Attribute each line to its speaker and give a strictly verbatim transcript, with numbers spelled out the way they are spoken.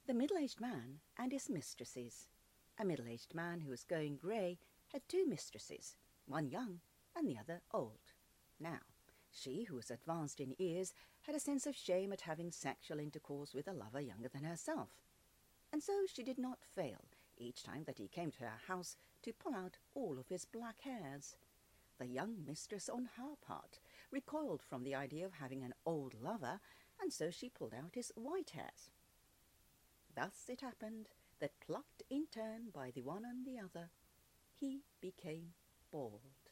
Speaker 1: The Middle-Aged Man and His Mistresses. A middle-aged man who was going grey had two mistresses, one young and the other old. Now, she, who was advanced in years, had a sense of shame at having sexual intercourse with a lover younger than herself, and so she did not fail, each time that he came to her house, to pull out all of his black hairs. The young mistress, on her part, recoiled from the idea of having an old lover, and so she pulled out his white hairs. Thus it happened that, plucked in turn by the one and the other, he became bald.